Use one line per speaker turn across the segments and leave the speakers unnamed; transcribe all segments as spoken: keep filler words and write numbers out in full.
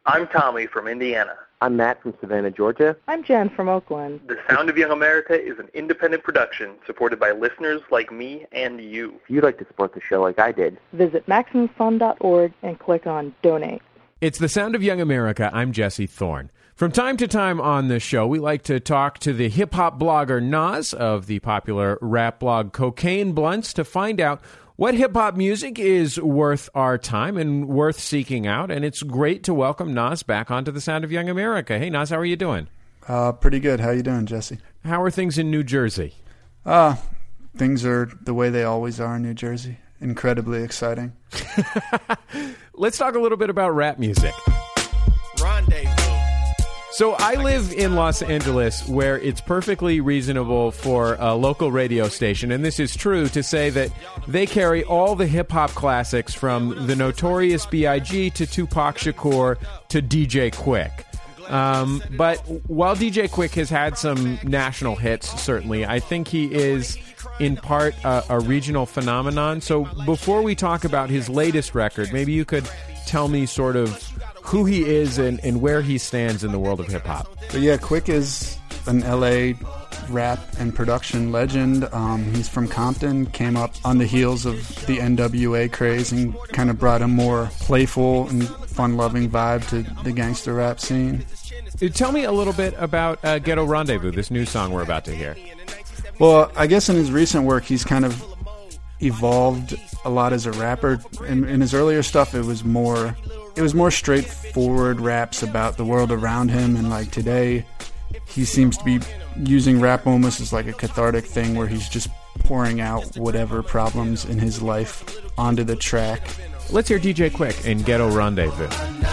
I'm Tommy from Indiana.
I'm Matt from Savannah, Georgia.
I'm Jen from Oakland.
The Sound of Young America is an independent production supported by listeners like me and you.
If you'd like to support the show like I did,
visit maximum fun dot org and click on Donate.
It's The Sound of Young America. I'm Jesse Thorne. From time to time on this show, we like to talk to the hip-hop blogger Nas of the popular rap blog Cocaine Blunts to find out what hip-hop music is worth our time and worth seeking out. And it's great to welcome Nas back onto The Sound of Young America. Hey, Nas, how are you doing?
Uh, pretty good. How you doing, Jesse?
How are things in New Jersey?
Uh, things are the way they always are in New Jersey. Incredibly exciting.
Let's talk a little bit about rap music.
Rendezvous.
So I live in Los Angeles, where it's perfectly reasonable for a local radio station, and this is true, to say that they carry all the hip-hop classics from the Notorious B I G to Tupac Shakur to D J Quick. Um, but while D J Quick has had some national hits, certainly, I think he is, in part, a, a regional phenomenon. So before we talk about his latest record, maybe you could tell me sort of who he is and, and where he stands in the world of hip-hop.
But yeah, Quick is an L A rap and production legend. Um, he's from Compton, came up on the heels of the N W A craze and kind of brought a more playful and fun-loving vibe to the gangster rap scene.
Tell me a little bit about uh, Ghetto Rendezvous, this new song we're about to hear.
Well, I guess in his recent work, he's kind of evolved a lot as a rapper. In, in his earlier stuff, it was more... It was more straightforward raps about the world around him, and like today, he seems to be using rap almost as like a cathartic thing where he's just pouring out whatever problems in his life onto the track.
Let's hear D J Quick in Ghetto Rendezvous.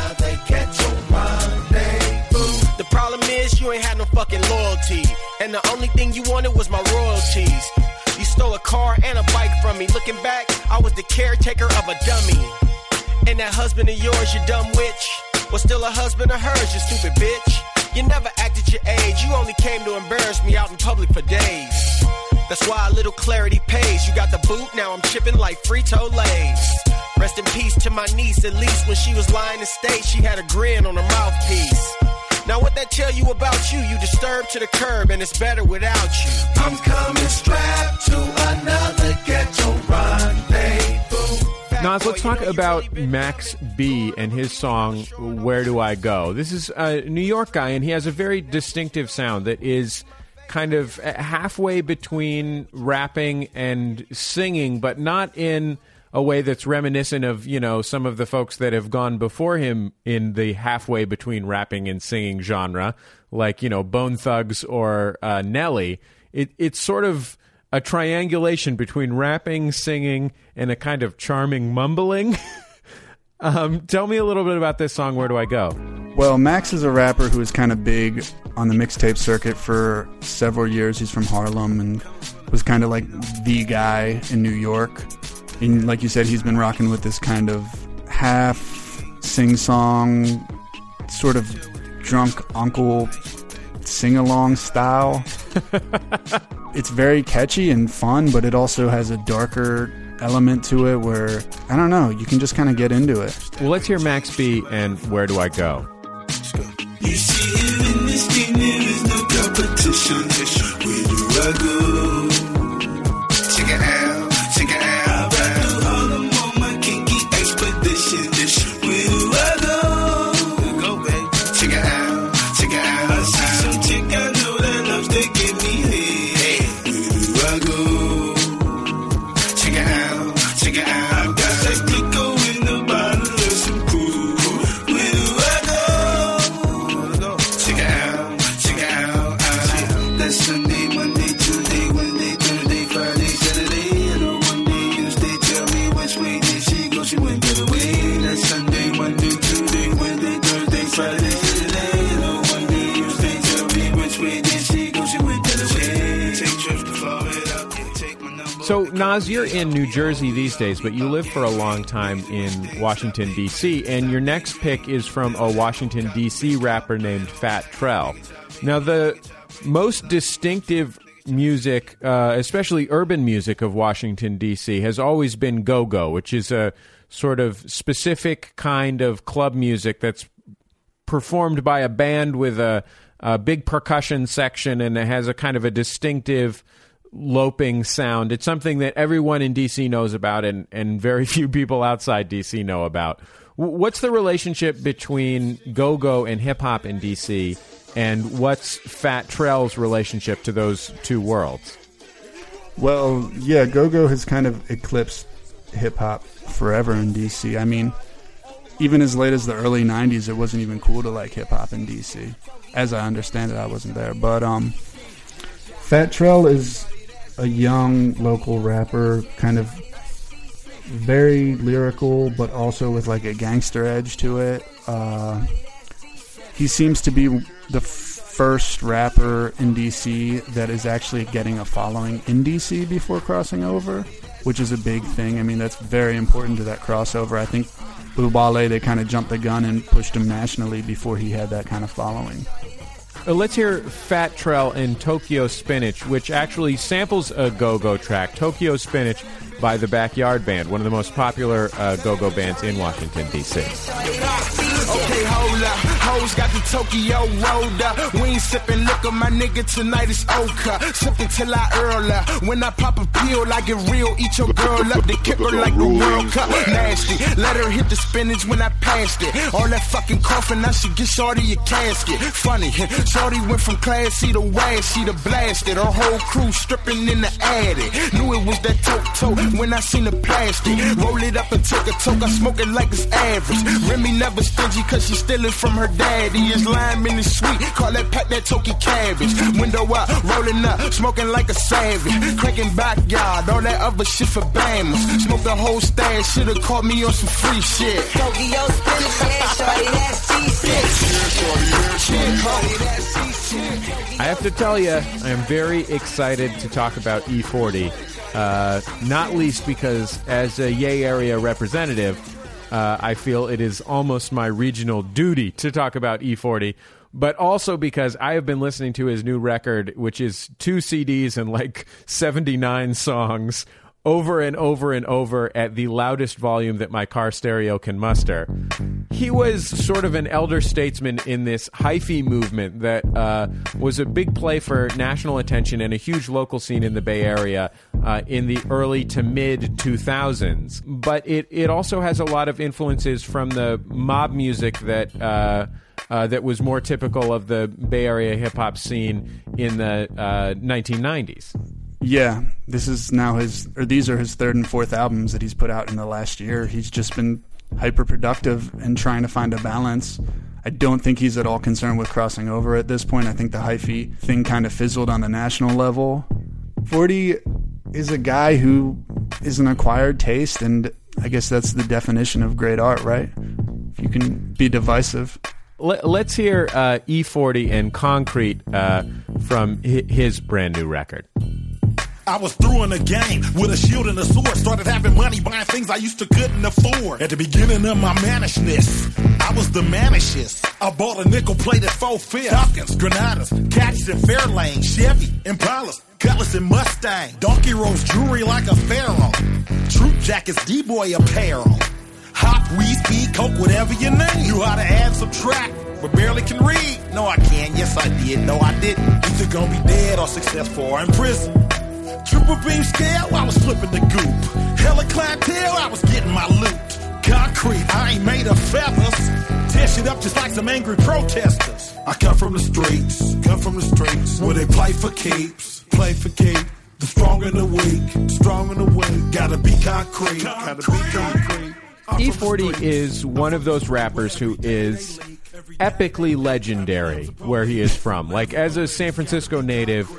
The problem is you ain't had no fucking loyalty, and the only thing you wanted was my royalties. You stole a car and a bike from me. Looking back, I was the caretaker of a dummy. And that husband of yours, you dumb witch, was still a husband of hers, you stupid bitch. You never acted your age, you only came to embarrass me out in public for days. That's why a little clarity pays. You got the boot, now I'm chipping like Frito-Lays. Rest in peace to my niece, at least when she was lying in state, she had a grin on her mouthpiece. Now what that tell you about you? You disturbed to the curb, and it's better without you. I'm coming strapped to another ghetto rendezvous.
Nas, let's talk about Max B and his song, Where Do I Go? This is a New York guy, and he has a very distinctive sound that is kind of halfway between rapping and singing, but not in a way that's reminiscent of, you know, some of the folks that have gone before him in the halfway between rapping and singing genre, like, you know, Bone Thugs or uh, Nelly. It, it's sort of a triangulation between rapping, singing, and a kind of charming mumbling. um, tell me a little bit about this song, Where Do I Go?
Well, Max is a rapper who was kind of big on the mixtape circuit for several years. He's from Harlem and was kind of like the guy in New York. And like you said, he's been rocking with this kind of half sing-song, sort of drunk uncle sing-along style. It's very catchy and fun, but it also has a darker element to it where, I don't know, you can just kind of get into it.
Well, let's hear Max B and Where Do I Go?
You see, in this game there is no competition. Where do I go? Check it out, check it out. I ride through Harlem on my kinky expedition. Where do I go? Go, babe. Check it out, check it out. I see some chick I know that loves to give me head. Where do I go? Check it out, check it out. I got that Clico in the bottle of some cool. Where do I go? Check it out, check it out. I, that's Sunday, Monday, Tuesday, Wednesday, Thursday, Friday, Saturday. And on one day you stay, tell me which way did she go? She went the other way. That's Sunday, Monday, Tuesday, Wednesday, Thursday, Friday, Saturday. And on one day you stay, tell me which way did she go? She went the other way. Take trips to Florida, yeah, take my number.
So, Nas, you're in New Jersey these days, but you lived for a long time in Washington, D C, and your next pick is from a Washington, D C rapper named Fat Trell. Now, the most distinctive music, uh, especially urban music of Washington, D C, has always been go-go, which is a sort of specific kind of club music that's performed by a band with a, a big percussion section, and it has a kind of a distinctive loping sound. It's something that everyone in D C knows about, and, and very few people outside D C know about. W- what's the relationship between go-go and hip-hop in D C, and what's Fat Trell's relationship to those two worlds?
Well, yeah, go-go has kind of eclipsed hip-hop forever in D C. I mean, even as late as the early nineties, it wasn't even cool to like hip-hop in D C. As I understand it, I wasn't there. But um, Fat Trell is a young local rapper, kind of very lyrical, but also with like a gangster edge to it. Uh, he seems to be the first rapper in D C that is actually getting a following in D C before crossing over, which is a big thing. I mean, that's very important to that crossover. I think Blue Wale, they kind of jumped the gun and pushed him nationally before he had that kind of following.
Uh, let's hear Fat Trell in Tokyo Spinach, which actually samples a go-go track, Tokyo Spinach by the Backyard Band, one of the most popular uh, go-go bands in Washington, D C.
Okay, hold up. Hoes got the Tokyo rolled up. We ain't sipping liquor, my nigga, tonight is Oka. Sipping till I earl up. When I pop a pill, I get real. Eat your girl up, they kick her like the World Cup. Nasty. Let her hit the spinach when I passed it. All that fucking coughing, I should get Shorty a casket. Funny, Shorty went from classy to washy to blasted. Her whole crew stripping in the attic. Knew it was that tote-tote when I seen the plastic. Roll it up and take a toke, I smoke it like it's average. Remy never stingy cause she stealing from her daddy. His lime in his sweet, call that pack that toki cabbage. Window up, rolling up, smoking like a savage. Cranking backyard, all that other shit for bammers. Smoke the whole stash, should've caught me on some free shit. Tokyo spinach, yeah, shorty, that's
I have to tell you, I am very excited to talk about E forty, uh, not least because as a Yay Area representative, uh, I feel it is almost my regional duty to talk about E forty, but also because I have been listening to his new record, which is two C Ds and like seventy-nine songs, over and over and over at the loudest volume that my car stereo can muster. He was sort of an elder statesman in this hyphy movement that uh, was a big play for national attention and a huge local scene in the Bay Area uh, in the early to mid two thousands. But it, it also has a lot of influences from the mob music that uh, uh, that was more typical of the Bay Area hip-hop scene in the uh, nineteen nineties.
Yeah, this is now his, or these are his third and fourth albums that he's put out in the last year. He's just been hyper productive and trying to find a balance. I don't think he's at all concerned with crossing over at this point. I think the hyphy thing kind of fizzled on the national level. forty is a guy who is an acquired taste, and I guess that's the definition of great art, right? If you can be divisive.
Let's hear uh, E forty and Concrete uh, from his brand new record.
I was through in the game with a shield and a sword. Started having money, buying things I used to couldn't afford. At the beginning of my mannishness, I was the manishest. I bought a nickel-plated four-fifth. Falcons, Granadas, Cats and Fairlane, Chevy, Impalas, Cutlass and Mustang. Donkey rolls jewelry like a pharaoh. Troop jackets, D-boy apparel. Hop, weed, speed, coke, whatever you name. Knew how to add, subtract, but barely can read. No, I can. Yes, I did. No, I didn't. Either gonna be dead or successful or in prison. Triple beam scale, I was flipping the goop. Hella clientele, I was getting my loot. Concrete, I ain't made of feathers. Tear shit up just like some angry protesters. I come from the streets, come from the streets, where they play for keeps, play for keeps. The strong and the weak, strong and the weak. Gotta be concrete, gotta be concrete.
E forty is one of those rappers who is epically legendary where he is from. Like, as a San Francisco native,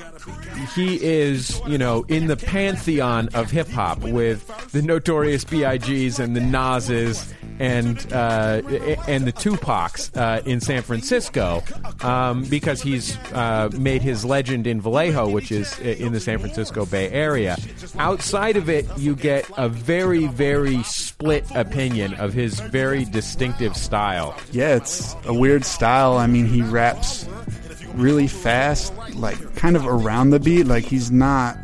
he is, you know, in the pantheon of hip-hop with the Notorious B I Gs and the Nas's and uh, and the Tupacs uh, in San Francisco um, because he's uh, made his legend in Vallejo, which is in the San Francisco Bay Area. Outside of it, you get a very, very split opinion of his very distinctive style.
Yeah, it's a weird style. I mean, he raps really fast, like kind of around the beat. Like, he's not,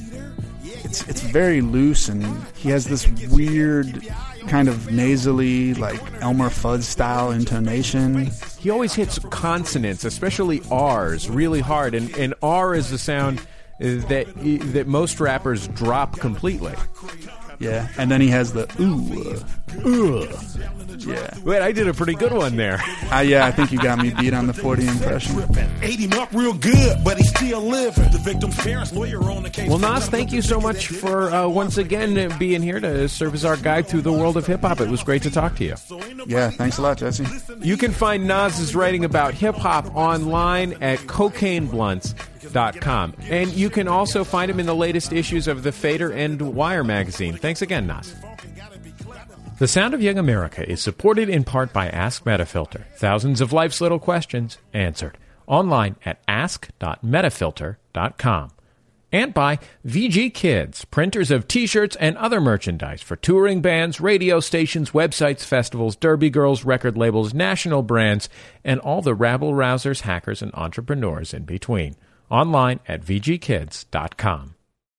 it's it's very loose, and he has this weird kind of nasally, like Elmer Fudd style intonation.
he always hits consonants, especially R's, really hard. And, and R is the sound that that most rappers drop completely.
Yeah, and then he has the ooh.
Ugh.
Yeah.
Wait, I did a pretty good one there.
Uh, yeah, I think you got me beat on the forty impression.
Ate him up real good, but he's still living. The victim's parents' lawyer on the case.
Well, Nas, thank you so much for uh, once again being here to serve as our guide through the world of hip-hop. It was great to talk to you.
Yeah, thanks a lot, Jesse.
You can find Nas's writing about hip-hop online at cocaine blunts dot com. And you can also find him in the latest issues of the Fader and Wire magazine. Thanks again, Nas. The Sound of Young America is supported in part by Ask Metafilter. Thousands of life's little questions answered. Online at ask dot metafilter dot com. And by V G Kids, printers of T-shirts and other merchandise for touring bands, radio stations, websites, festivals, derby girls, record labels, national brands, and all the rabble-rousers, hackers, and entrepreneurs in between. Online at v g kids dot com.